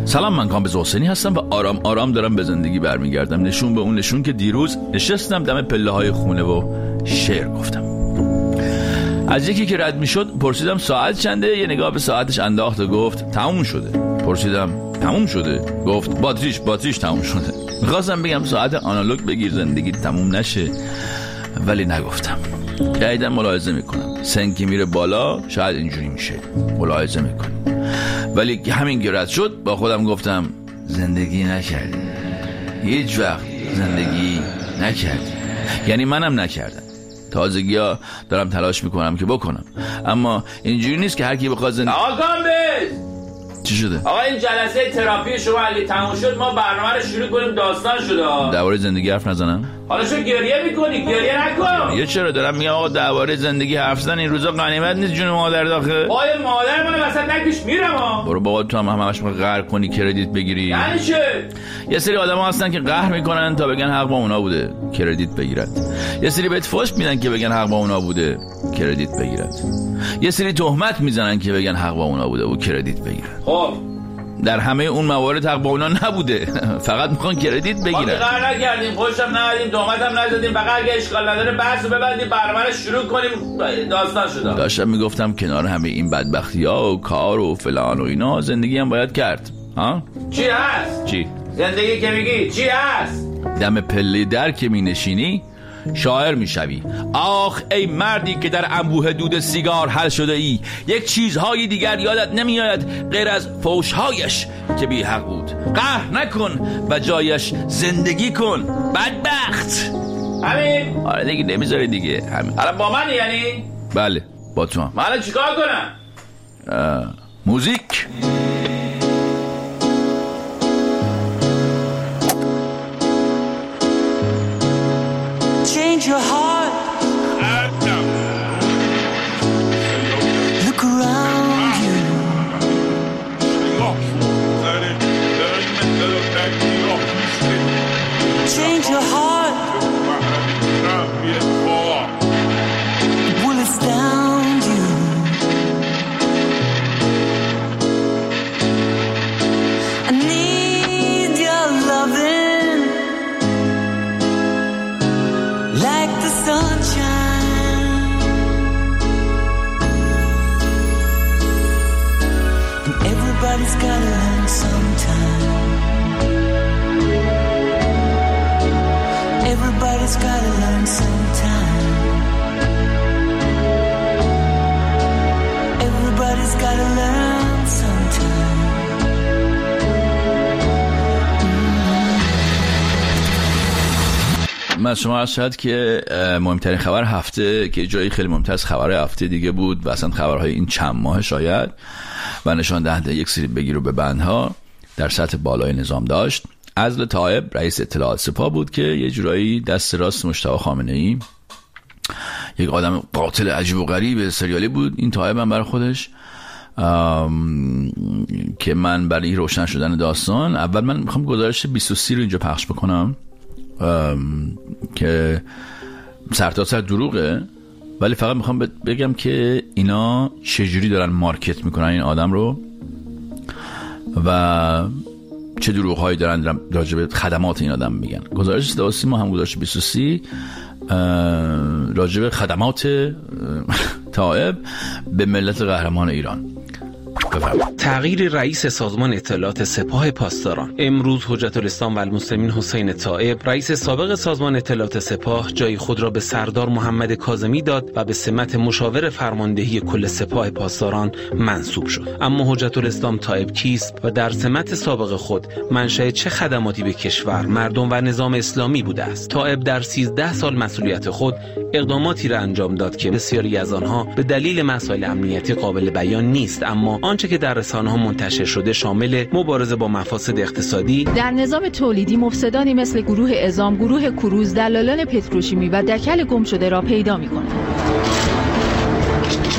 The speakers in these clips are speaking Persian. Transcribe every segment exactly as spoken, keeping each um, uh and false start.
سلام، من کامبیز حسینی هستم و آرام آرام دارم به زندگی برمیگردم، نشون به اون نشون که دیروز نشستم دم پله های خونه و شعر گفتم. از یکی که رد میشد پرسیدم ساعت چنده، یه نگاه به ساعتش انداخت و گفت تموم شده. پرسیدم تموم شده؟ گفت باتریش باتریش تموم شده. میخواستم بگم ساعت آنالوگ بگیر زندگی تموم نشه، ولی نگفتم. قیدم ملاحظه میکنم سن که میره بالا شاید اینجوری میشه، ملاحظه میکنم. ولی همین که رد شد با خودم گفتم زندگی نکردی، هیچ وقت زندگی نکردی. یعنی منم نکردم، تازگی ها دارم تلاش میکنم که بکنم، اما اینجوری نیست که هر کی بخواد زندگی. آقا کامبیز چی شده؟ آقا این جلسه تراپی شما اگه تموم شد ما برنامه رو شروع کنیم. داستان شده درباره زندگی حرف نزنم؟ حالا چه گریه میکنی؟ گریه نکن. یه چرا دارم میگم آقا درباره زندگی حرف زدن این روزا غنیمت نیست جون مادر داخل. آقا مادر من وسط نکش میرم ها. برو بابا تو هم همش میخوای قهر کنی کردیت بگیری. یعنی چه؟ یه سری آدما هستن که قهر میکنن تا بگن حق با اونا بوده کردیت بگیرن. یه سری بهت فحش میدن که بگن حق با اونا بوده کردیت بگیرن. یه سری تهمت میزنن که بگن حق با اونا بوده و کردیت بگیرن. خب در همه اون موارد حق با اونا نبوده، فقط میخوان کردیت بگیرن. ما قهر نکردیم، پشتم ندادیم، تهمتم نزدیم، فقط اگه اشکال نداره بحثو ببندیم برنامه رو شروع کنیم. داستان شده. داشتم میگفتم کنار همه این بدبختی‌ها و کار و فلان و اینا زندگی هم باید کرد. ها؟ چی هست؟ چی؟ زندگی که میگی چی هست؟ دم پله در که می نشینی شاعر می شوی. آخ ای مردی که در انبوه دود سیگار حل شده ای، یک چیزهای دیگر یادت نمی آید غیر از فوشهایش که بی حق بود. قهر نکن و جایش زندگی کن بدبخت. همین؟ آره دیگه نمیذاری دیگه همین. الان با من یعنی؟ بله با تو هم. من الان چیکار کنم؟ موزیک. Change your heart. Look around you. Change your heart. Bullets down you. I need your loving. Like the sunshine, and everybody's gotta learn sometime. Everybody's gotta learn sometime. Everybody's gotta learn sometime. من شما عرض شد که مهمترین خبر هفته که جایی خیلی مهمتر از خبر هفته دیگه بود و اصلا خبرهای این چند ماه شاید و نشان دهنده یک سری بگیر و ببندها در سطح بالای نظام داشت. عزل طائب رئیس اطلاعات سپاه بود که یه جورایی دست راست مجتبی خامنه‌ای، یک آدم قاتل عجیب و غریب سریالی بود این طائب هم برای خودش. که من برای روشن شدن داستان اول من میخوام گزارش بیست و سه رو اینجا پخش بکنم که سرتاسر دروغه، ولی فقط میخوام بگم که اینا چجوری دارن مارکت میکنن این آدم رو و چه دروغ هایی دارن راجع به خدمات این آدم میگن. گزارش صدا و سیما هم گزارش بیست و سه راجع به خدمات طائب به ملت قهرمان ایران. تغییر رئیس سازمان اطلاعات سپاه پاسداران. امروز حجت الاسلام و المسلمین حسین طائب رئیس سابق سازمان اطلاعات سپاه جای خود را به سردار محمد کاظمی داد و به سمت مشاور فرماندهی کل سپاه پاسداران منصوب شد. اما حجت الاسلام طائب کیست و در سمت سابق خود منشأ چه خدماتی به کشور، مردم و نظام اسلامی بوده است؟ طائب در سیزده سال مسئولیت خود اقداماتی را انجام داد که بسیاری از آنها به دلیل مسائل امنیتی قابل بیان نیست، اما آنچه که در رسانه‌ها منتشر شده شامل مبارزه با مفاسد اقتصادی در نظام تولیدی، مفسدانی مثل گروه اعزام، گروه کروز، دلالان پتروشیمی و دکل گم شده را پیدا می‌کنند.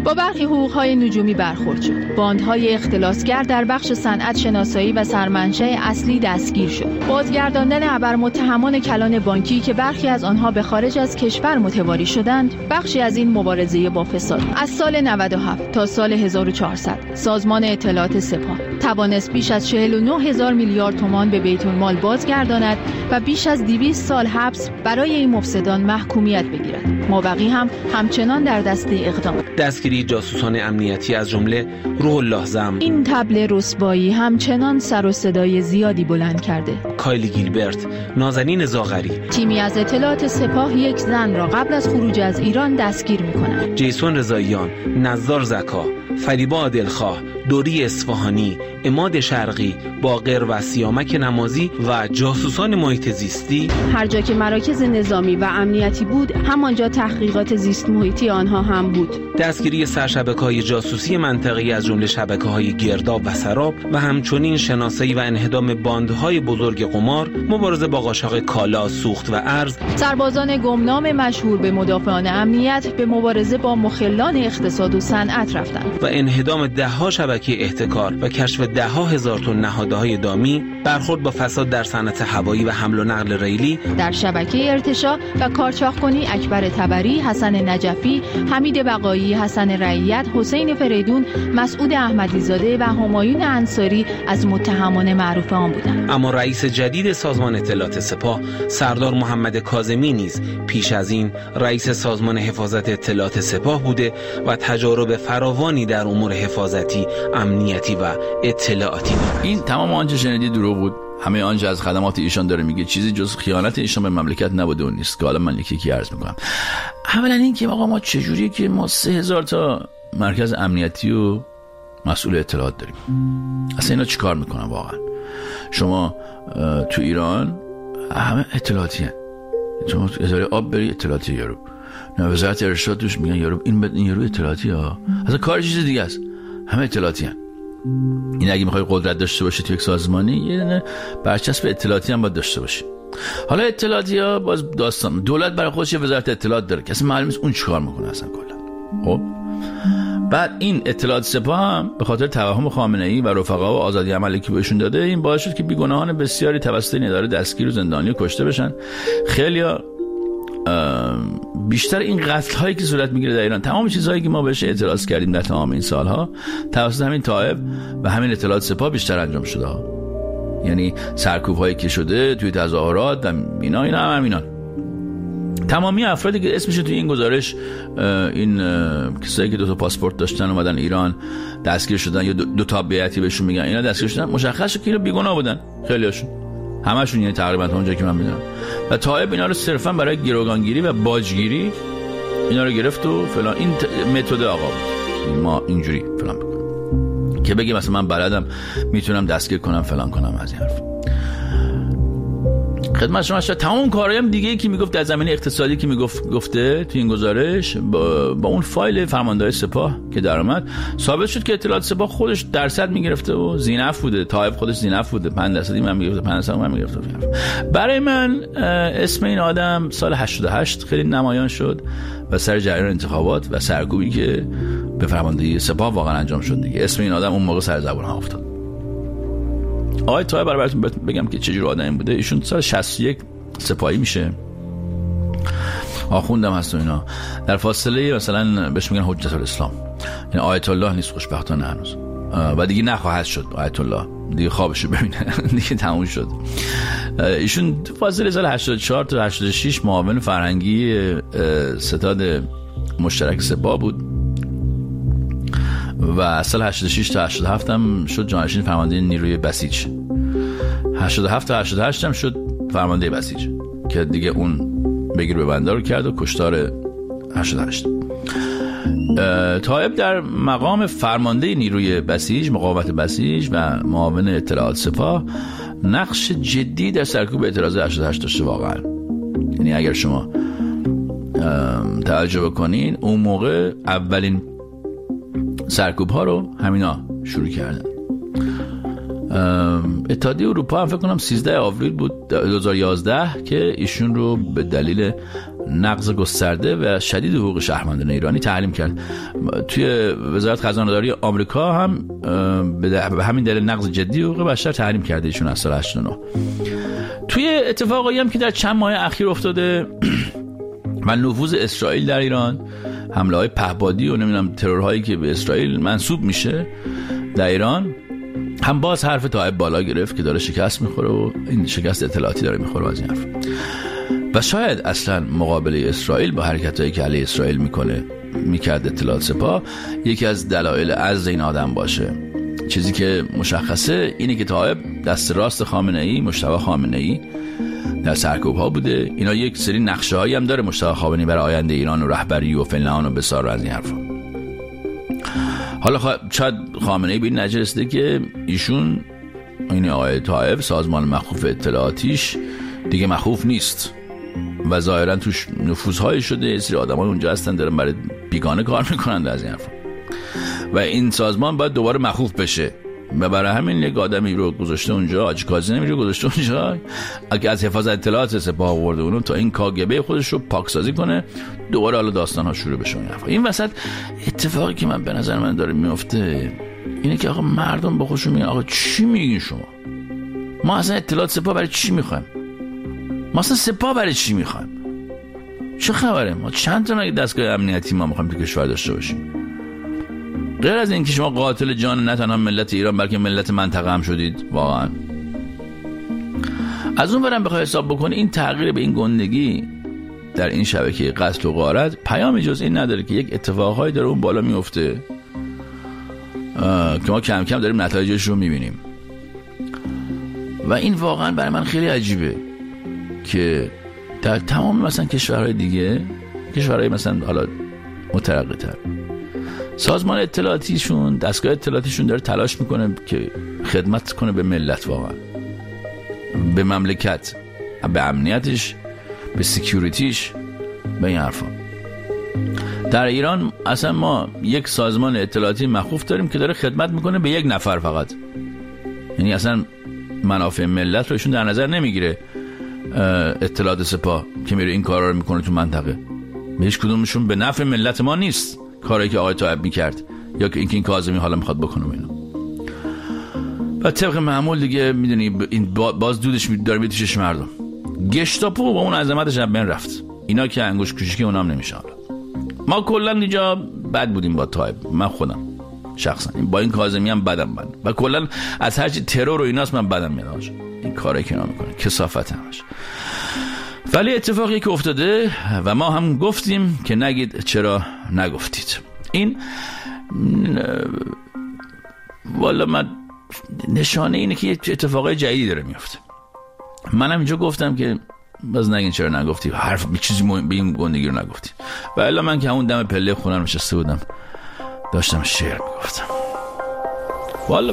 با برخی حقوق‌های نجومی برخورد شد. باندهای اختلاسگر در بخش صنعت شناسایی و سرمنشأ اصلی دستگیر شد. بازگرداندن ابرمتهمان کلان بانکی که برخی از آنها به خارج از کشور متواری شدند، بخشی از این مبارزه با فساد. از سال نود و هفت تا سال هزار و چهارصد سازمان اطلاعات سپاه توانست بیش از چهل و نه هزار میلیارد تومان به بیت المال بازگرداند و بیش از دویست سال حبس برای این مفسدان محکومیت بگیرد. مابقی هم همچنان در دسته اقدام. دستگیری جاسوسان امنیتی از جمله روح الله زم. این طبل رسوایی همچنان سر و صدای زیادی بلند کرده. کایلی گیلبرت، نازنین زاغری. تیمی از اطلاعات سپاه یک زن را قبل از خروج از ایران دستگیر می‌کند. جیسون رضاییان، نزار زکا، فریبا عادلخواه، دوری اصفهانی، عماد شرقی، باقر و سیامک نمازی و جاسوسان محیط زیستی. هر جا که مراکز نظامی و امنیتی بود، همانجا تحقیقات زیست محیطی آنها هم بود. دستگیری سرشبکه‌های جاسوسی منطقه‌ای از جمله شبکه‌های گرداب و سراب و همچنین شناسایی و انهدام باندهای بزرگ قمار، مبارزه با قاچاق کالا، سوخت و ارز. سربازان گمنام مشهور به مدافعان امنیت به مبارزه با مخلان اقتصاد و صنعت رفتند و انهدام ده‌ها شبکه احتکار و کشف ده‌ها هزار تن نهادهای دامی، برخورد با فساد در صنعت هوایی و حمل و نقل ریلی. در شبکه ارتشا و کارچاخ‌کنی اکبر طبری، حسن نجفی، حمید بقایی، حسن رعیت، حسین فریدون، مسعود احمدیزاده و همایون انصاری از متهمان معروف آن بودند. اما رئیس جدید سازمان اطلاعات سپاه، سردار محمد کاظمی نیز پیش از این رئیس سازمان حفاظت اطلاعات سپاه بوده و تجارب فراوانی در امور حفاظتی، امنیتی و اطلاعاتی دارد. این تمام آنچه شنیدی دروغ بود. همه آنچه از خدمات ایشان داره میگه چیزی جز خیانت ایشان به مملکت نبوده و نیست که حالا من یکی یکی عرض میکنم. اولا این که آقا ما چجوریه که ما سه هزار تا مرکز امنیتی و مسئول اطلاعات داریم؟ اصلا اینا چیکار میکنن واقعا؟ شما تو ایران همه اطلاعاتی هن. شما اداره آب بری اطلاعاتی یارو، وزارت ارشاد توش میگن یارو این این یارو اطلاعاتی ها، اصلا کار چیز دیگه است. همه اطلاعاتی هن. این اگه میخوای قدرت داشته باشی تو یک سازمانی، یه دونه برچسب اطلاعاتی هم باید داشته باشی. حالا اطلاعاتی ها باز داستان، دولت برای خودش یه وزارت اطلاعات داره که اصلا معلوم نیست اون چیکار میکنه اصلا کلا. خب بعد این اطلاعات سپاه هم به خاطر توهم خامنه‌ای و رفقا و آزادی عملی که بهشون داده، این باعث شد که بیگناهان بسیاری توسط این اداره دستگیر و زندانی و کشته بشن. خیلیا بیشتر این قتل هایی که صورت میگیره در ایران، تمام چیزهایی که ما بهش اعتراض کردیم در تمام این سالها، توسط همین طائف و همین اطلاعات سپاه بیشتر انجام شده ها. یعنی سرکوب هایی که شده توی تظاهرات و اینا اینا هم همینا. تمامی افرادی که اسمشون توی این گزارش، این کسایی که دو تا پاسپورت داشتن اومدن ایران دستگیر شدن یا دو, دو تا بیعتی بهشون میگن اینا دستگیر شدن، مشخصه که اینا بیگناه بودن خیلیاشون، همشون، یعنی تقریبا تا اونجایی که من میدونم. و طائف اینا رو صرفا برای گروگانگیری و باجگیری اینا رو گرفت و فلان. این متد آقا بود، ما اینجوری فلان بکنم که بگیم مثلا من بلدم میتونم دستگیر کنم فلان کنم. از این حرف خدمت شما شد. تمام کارهایم دیگه که میگفت در زمینه اقتصادی که میگفت گفته تو این گزارش، با, با اون فایل فرماندهای سپاه که در اومد ثابت شد که اطلاعات سپاه خودش درصد میگرفته و زینف بوده، طائف خودش زینف بوده، پنج درصدی من میگرفته، پنج درصد من میگرفته. برای من اسم این آدم سال هشتاد و هشت خیلی نمایان شد و سر جریان انتخابات و سرکوبی که به فرماندهی سپاه واقعا انجام شد دیگه، اسم این آدم اون موقع سر زبون ها افتاد. آقای طائف براتون بگم که چه جور آدمی بوده. ایشون سال شصت و یک سپاهی میشه، آخوندم هست و اینا. در فاصله مثلا بهش میگن حجت الاسلام، یعنی آیت الله نیست خوشبختانه هنوز و دیگه نخواهد شد آیت الله، دیگه خوابشو ببینه دیگه تموم شد. ایشون فاصله سال هشتاد و چهار تا هشتاد و شش معاون فرهنگی ستاد مشترک سپاه بود و سال هشتاد و شش تا هشتاد و هفت هم شد جانشین فرمانده نیروی بسیج. هشتاد و هفت تا هشتاد و هشت هم شد فرمانده بسیج که دیگه اون بگیر به بنده رو کرد و کشتار هشتاد و هشت. طائف در مقام فرمانده نیروی بسیج، مقاومت بسیج و معاون اطلاعات سپاه نقش جدی در سرکوب اعتراض هشتاد و هشت داشته واقعا. یعنی اگر شما توجه بکنین اون موقع اولین سرکوب ها رو همینا شروع کردن. اتحادیه اروپا هم فکر کنم سیزده آوریل بود دو هزار و یازده که ایشون رو به دلیل نقض گسترده و شدید حقوق شهروندان ایرانی تحریم کرد. توی وزارت خزانه‌داری آمریکا هم به همین دلیل نقض جدی حقوق بشر تحریم کرده ایشون از سال هشتاد و نه. توی اتفاقایی هم که در چند ماه اخیر افتاده و نفوذ اسرائیل در ایران، حمله های پهپادی و نمیدونم ترورهایی که به اسرائیل منسوب میشه در ایران، هم باز حرف طائب بالا گرفت که داره شکست میخوره و این شکست اطلاعاتی داره میخوره از این حرف. و شاید اصلا مقابله اسرائیل با حرکتایی که علیه اسرائیل میکنه میکرد اطلاعات سپاه یکی از دلایل عزل این آدم باشه. چیزی که مشخصه اینه که طائب دست راست خامنه‌ای، مجتبی خامنه‌ای در سرکوب ها بوده. اینا یک سری نقشه هایی هم داره مجتبی خامنه‌ای برای آینده ایران و رهبری و فلان و بسار و از این حرفا. حالا خوا... شاید خامنه‌ای به این نتیجه رسیده که ایشون، این آقای طائب، سازمان مخوف اطلاعاتیش دیگه مخوف نیست و ظاهرا توش نفوذهایی شده، یه سری آدمای اونجا هستن دارن برای بیگانه کار میکنن از این حرفا و این سازمان باید دوباره مخوف بشه و برای همین یک آدمی رو گذاشته اونجا، حاجی کاظمی رو گذاشته اونجا که از حفاظت اطلاعات سپاه آورده اونو تا این کاگبه خودش رو پاکسازی کنه، دوباره حالا داستان ها شروع بشه. این وسط اتفاقی که من به نظر من داره میفته اینه که آقا مردم با خودشون میگن آقا چی میگین شما؟ ما اصلا اطلاعات سپاه برای چی میخوایم؟ ما اصلا سپاه برای چی میخوایم؟ چه خبره؟ ما چند تا دستگاه امنیتی ما میخوایم تو کشور داشته باشیم؟ غیر از این که شما قاتل جان نه تنها ملت ایران بلکه ملت منطقه هم شدید. واقعا از اون برم بخوای حساب بکنی این تغییر به این گندگی در این شبکه قتل و غارت پیامی جز این نداره که یک اتفاقهایی داره اون بالا میفته که ما کم کم داریم نتایجش رو میبینیم و این واقعا برای من خیلی عجیبه که در تمام مثلا کشورهای دیگه، کشورهای مثلا حالا مترقی تر، سازمان اطلاعاتیشون، دستگاه اطلاعاتیشون داره تلاش میکنه که خدمت کنه به ملت، واقعا به مملکت، به امنیتش، به سکیوریتیش، به این حرفا. در ایران اصلا ما یک سازمان اطلاعاتی مخوف داریم که داره خدمت میکنه به یک نفر فقط، یعنی اصلا منافع ملت رو ایشون در نظر نمیگیره. اطلاعات سپاه که میره این کارا رو میکنه تو منطقه، به هیچ کدومشون به نفع ملت ما نیست کاری که آقای طائب میکرد یا که اینکه این کاظمی حالا میخواد بکنه اینا. و طبق معمول دیگه میدونی این باز دودش داره میتوشش مردم. گشتاپو با اون عظمتش هم بین رفت، اینا که انگوش کوچیکی اونام نمیشه. حالا ما کلا اینجا بد بودیم با طائب، من خودم شخصا با این کاظمی هم بدم من و کلا از هر چی ترور و ایناست من بدم میاد این کارایی که اینا میکنه، کثافت همش. ولی اتفاقی که افتاده و ما هم گفتیم که نگید چرا نگفتید، این والا من نشانه اینه که اتفاقای جدیدی داره میفته. منم اینجا گفتم که باز نگین چرا نگفتی، حرف به چیزی مهم به این گندگی رو نگفتی. و الا من که همون دم پله خونم نشسته بودم داشتم شعر میگفتم. والا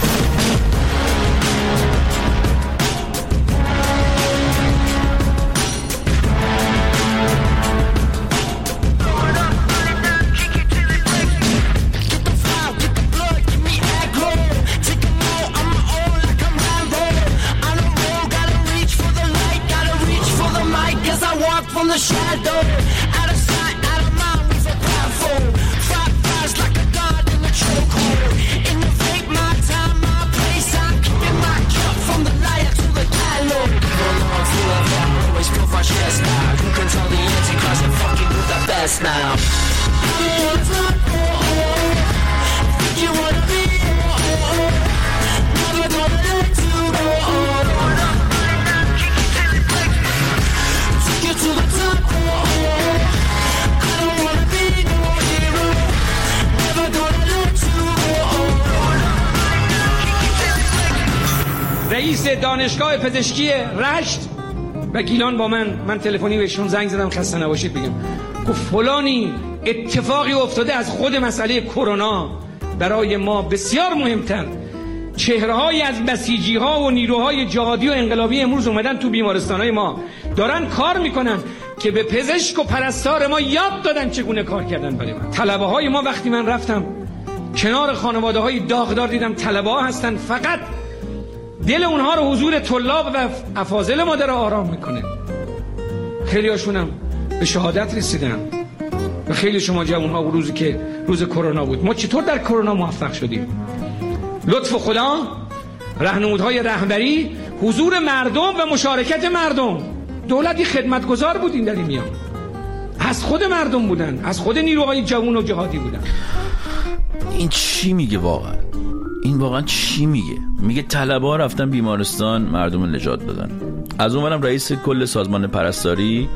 from the shadow, out of sight, out of mind, we so powerful. Fight fires like a god in the chokehold. Innovate my time, my place. I'm keeping my cup from the liar to the gallow. Roll on, full of that, always puff our chest now. You control the antichrist and fucking do the best now. Think you wanna be, never gonna let you go. To the top, I don't wanna be no hero, never gonna let you go. رئیس دانشگاه پزشکی رشت و گیلان با من من تلفنی بهشون زنگ زدم خسته نباشید بگم، گفت فلانی اتفاقی افتاده از خود مسئله کرونا برای ما بسیار مهمتر. چهره‌هایی از بسیجی‌ها و نیروهای جهادی و انقلابی امروز اومدن تو بیمارستان‌های ما دارن کار میکنن که به پزشک و پرستار ما یاد دادن چگونه کار کردن برای من. طلبه‌های ما وقتی من رفتم کنار خانواده‌های داغدار دیدم طلبه‌ها هستن، فقط دل اونها رو حضور طلاب و افاضل ما داره آرام میکنه. خیلی هاشونم به شهادت رسیدن و خیلی شما جوان‌ها و روزی که روز کرونا بود. ما چطور در کرونا موفق شدیم؟ لطف خدا، راهنمودهای رهبری، حضور مردم و مشارکت مردم. دولتی خدمتگزار بودیم در این میان، از خود مردم بودن، از خود نیروهای جوان و جهادی بودن. این چی میگه واقعا؟ این واقعا چی میگه؟ میگه طلبه‌ها رفتن بیمارستان مردم نجات دادن. از اونورم رئیس کل سازمان پرستاری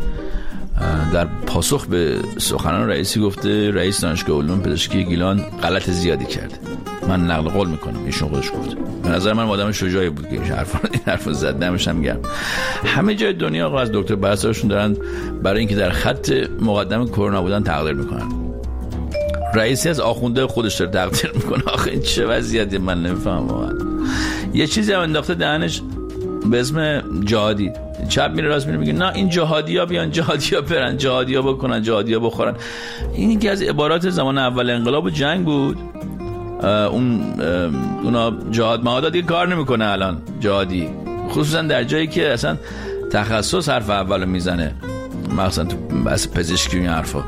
در پاسخ به سخنان رئیسی گفته رئیس دانشگاه علوم پزشکی گیلان غلط زیادی کرده. من نقل قول میکنم، ایشون خودش گفته. به نظر من آدم شجاعی بود که این حرفا این حرفو زد. دمش هم گرم. همه جای دنیا آقا از دکتر پرستارشون دارن برای اینکه در خط مقدم کرونا بودن تقدیر میکنن. رئیسی از آخونده خودش داره تقدیر میکنه. آخه این چه وضعیتی؟ من نمیفهمم واقعا. یه چیزی هم انداخته دهنش به اسم جهادی. چپ میره راست میره میگه نه این جهادیا بیان، جهادیا برن، جهادیا بکنن، جهادیا بخورن. این یکی از عبارات زمان اول انقلاب و جنگ بود. اون اونا جهاد معادا دیگه کار نمیکنه الان جهادی، خصوصا در جایی که اصلا تخصص حرف اولو میزنه، مثلا تو بحث پزشکی این حرفا.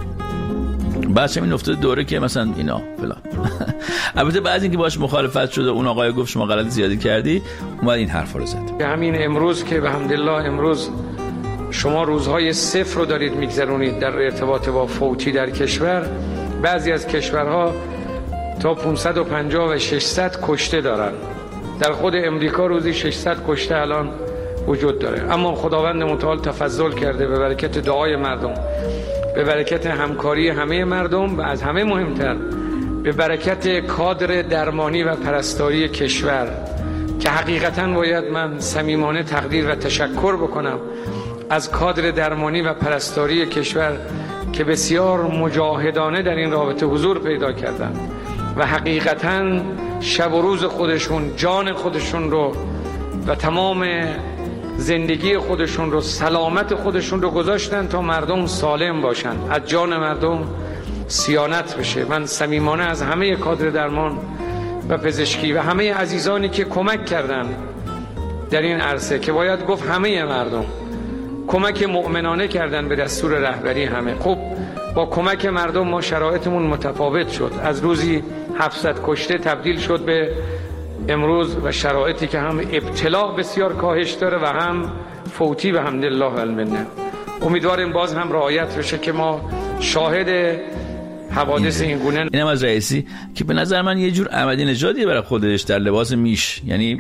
بعدش این افتاده دوره که مثلا اینا فلان. البته بعد اینکه باش مخالفت شده اون آقای گفت شما غلط زیادی کردی، اومد این حرفا رو زد. همین امروز که به حمدالله امروز شما روزهای صفر رو دارید میگذرونید در ارتباط با فوتی در کشور. بعضی از کشورها تا پانصد و پنجاه و ششصد کشته دارن. در خود امریکا روزی ششصد کشته الان وجود داره. اما خداوند متعال تفضل کرده به برکت دعای مردم، به برکت همکاری همه مردم و از همه مهمتر به برکت کادر درمانی و پرستاری کشور که حقیقتاً باید من صمیمانه تقدیر و تشکر بکنم از کادر درمانی و پرستاری کشور که بسیار مجاهدانه در این رابطه حضور پیدا کردن و حقیقتاً شب و روز خودشون، جان خودشون رو و تمام زندگی خودشون رو، سلامت خودشون رو گذاشتن تا مردم سالم باشن، از جان مردم صیانت بشه. من صمیمانه از همه کادر درمان و پزشکی و همه عزیزانی که کمک کردن در این عرصه، که باید گفت همه مردم کمک مؤمنانه کردن به دستور رهبری همه. خب با کمک مردم ما شرایطمون متفاوت شد، از روزی هفتصد کشته تبدیل شد به امروز و شرایطی که هم ابتلا بسیار کاهش داره و هم فوتی به حمدالله و المنه. امیدواریم باز هم رعایت بشه که ما شاهد حوادث این گونه. اینم از رئیسی که به نظر من یه جور احمدی نژادی برای خودش در لباس میش، یعنی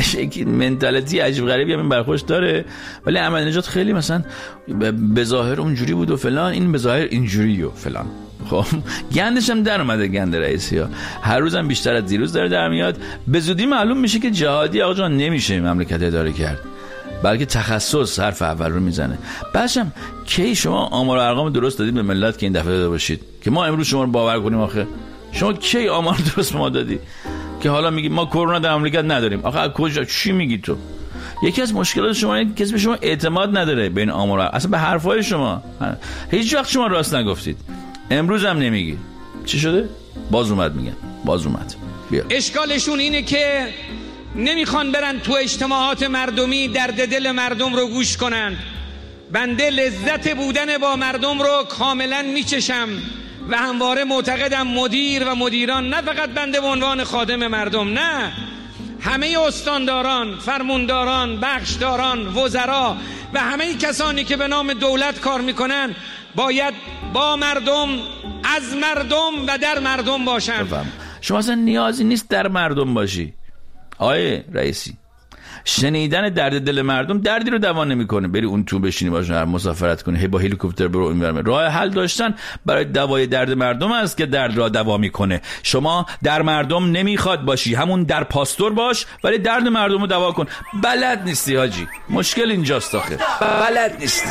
منتالیتی عجیب غریبی هم این برخوش داره، ولی احمدی نژاد خیلی مثلا به ظاهر اونجوری بود و فلان، این به ظاهر اینجوری و فلان. خب گندش هم در اومده، گند رئیسی ها هر روزم بیشتر از دیروز داره در میاد. به زودی معلوم میشه که جهادی آقا جان نمیشه مملکت اداره کرد، بلکه تخصص حرف اول رو میزنه. بعدشم کی شما آمار و ارقام درست دادید به ملت که این دفعه داده باشید که ما امروز شما رو باور کنیم؟ آخه شما کی آمار درست به ما دادی که حالا میگی ما کرونا در مملکت نداریم؟ آخه کجا؟ چی میگی تو؟ یکی از مشکلات شما اینه که کسی به شما اعتماد نداره بین آمار، اصلا به حرفای شما هیچ وقت شما راست نگفتید، امروز هم نمیگی. چی شده؟ باز اومد میگن، باز اومد. بیا. اشکالشون اینه که نمیخوان برن تو اجتماعات مردمی درد دل مردم رو گوش کنن. بنده لذت بودن با مردم رو کاملا میچشم و همواره معتقدم مدیر و مدیران، نه فقط بنده به عنوان خادم مردم، نه، همه استانداران، فرمانداران، بخشداران، وزرا و همه کسانی که به نام دولت کار میکنن باید با مردم، از مردم و در مردم باشن. بفهم. شما اصلا نیازی نیست در مردم باشی آقای رئیسی. شنیدن درد دل مردم دردی رو دوا نمیکنه. بری اون تو بشینی باشون مسافرت کنی، هی با هلیکوپتر برو این برم. راه حل داشتن برای دوای درد مردم است که درد را دوا میکنه. شما در مردم نمیخواد باشی، همون در پاستور باش ولی درد مردم رو دوا کن. بلد نیستی حاجی، مشکل اینجاست آخه، بلد نیستی.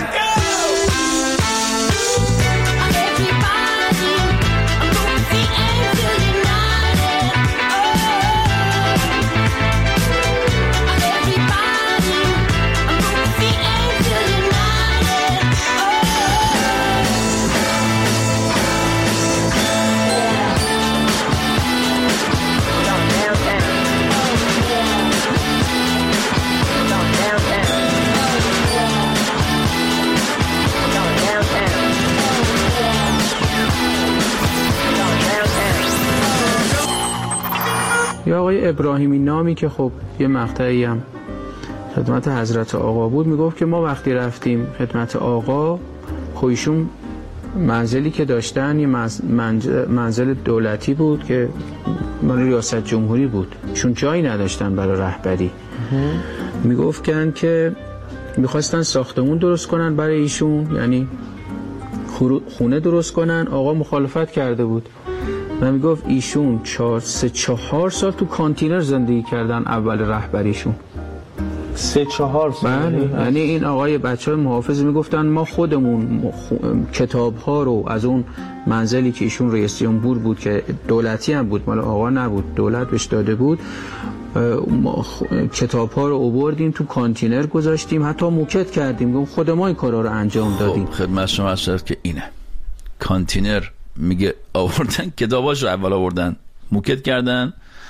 یا آقای ابراهیمی نامی که خب یه مقطعی هم خدمت حضرت آقا بود، میگفت که ما وقتی رفتیم خدمت آقا، خویشون منزلی که داشتن یه منزل دولتی بود که مال ریاست جمهوری بود، چون جایی نداشتن برای رهبری. میگفتن که میخواستن ساختمون درست کنن برای ایشون، یعنی خونه درست کنن. آقا مخالفت کرده بود و میگفت ایشون چهار سه چهار سال تو کانتینر زندگی کردن اول رهبریشون. سه چهار سال؟ بله، یعنی این آقای بچه های محافظ میگفتن ما خودمون کتاب ها رو از اون منزلی که ایشون رئیس جمهور بود که دولتی هم بود، مال آقا نبود، دولت بهش داده بود، کتاب ها رو آوردیم تو کانتینر گذاشتیم، حتی موکت کردیم، خود ما این کارا رو انجام دادیم. خب خدمت شما هست که اینه کانتینر، میگه آوردن کتاباشو اول آوردن موکت کردن،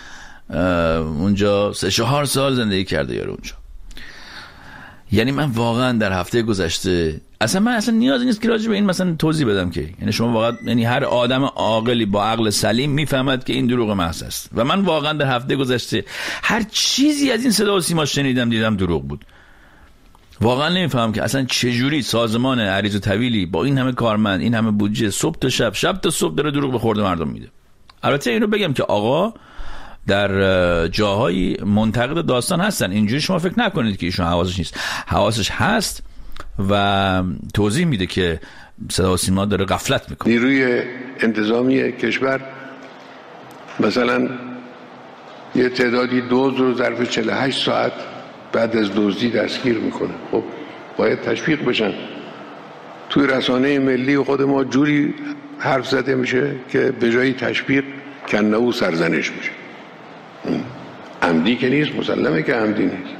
اونجا سه چهار سال زندگی کرده یارو اونجا. یعنی من واقعا در هفته گذشته اصلا من اصلا نیازی نیست که راجع به این مثلا توضیح بدم که، یعنی شما واقعا، یعنی هر آدم عاقلی با عقل سلیم میفهمد که این دروغ محض است. و من واقعا در هفته گذشته هر چیزی از این صدا و سیما شنیدم دیدم دروغ بود. واقعا نمیفهمم که اصلا چجوری سازمان عریض و طویلی با این همه کارمند، این همه بودجه، صبح تا شب شب تا صبح داره دروغ به خورد مردم میده. البته اینو بگم که آقا در جاهای منتقد داستان هستن، اینجوری شما فکر نکنید که ایشون حواسش نیست، حواسش هست و توضیح میده که صدا و سیما داره غفلت میکنه. نیروی انتظامی کشور مثلا یه تعدادی دزد رو ظرف چهل و هشت ساعت بعد از دزدی دستگیر میکنه. خب باید تشویق بشن. توی رسانه ملی خود ما جوری حرف زده میشه که به جای تشویق کنه و سرزنش میشه. عمدی که نیست، مسلمه که عمدی نیست،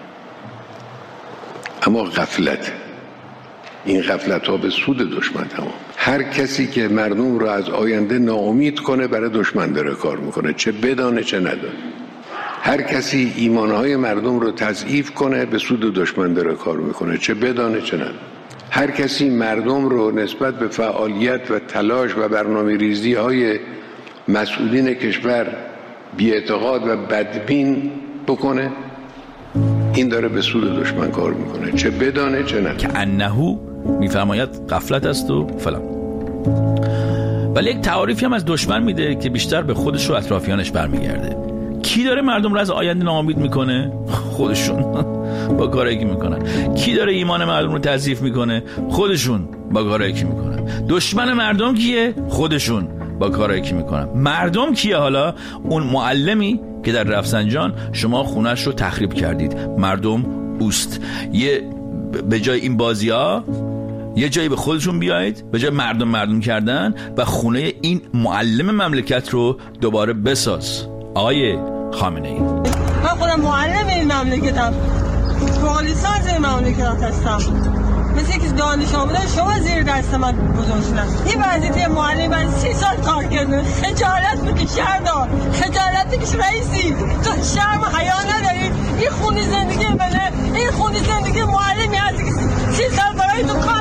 اما غفلت، این غفلت ها به سود دشمن تمام. هر کسی که مردم رو از آینده ناامید کنه برای دشمن داره کار میکنه، چه بدانه چه ندانه. هر کسی ایمانهای مردم رو تضعیف کنه به سود دشمن داره کار میکنه، چه بدانه چه ندانه. هر کسی مردم رو نسبت به فعالیت و تلاش و برنامه ریزی های مسئولین کشور بی‌اعتقاد و بدبین بکنه، این داره به سود دشمن کار میکنه، چه بدانه چه نه. که انهو میفرماید غفلت است و فلان. ولی یک تعاریفی هم از دشمن میده که بیشتر به خودش و اطرافیانش برمیگرده. کی داره مردم رو از آینده ناامید میکنه؟ خودشون با کارایی که میکنن. کی داره ایمان مردم رو تضعیف میکنه؟ خودشون با کارایی که میکنن. دشمن مردم کیه؟ خودشون با کارایی که میکنن. مردم کیه حالا؟ اون معلمی که در رفسنجان شما خونش رو تخریب کردید، مردم اوست. یه به جای این بازی ها یه جایی به خودشون بیایید، به جای مردم مردم کردن و خونه این معلم مملکت رو دوباره بساز. آقای خامنه ای، من خودم معلم این مملکتم، پالیساز این مملکت هستم، مثل که دانش آموزان شما زیر دست من گذاشتن. این وظیفه معلم من سی سال کار کرده، خجالت بکش شهردار، خجالت بکش رئیسی، تو شرم و حیا نداری؟ این خونی زندگی منه، این خونی زندگی معلمی هستی که سی سال برای تو کار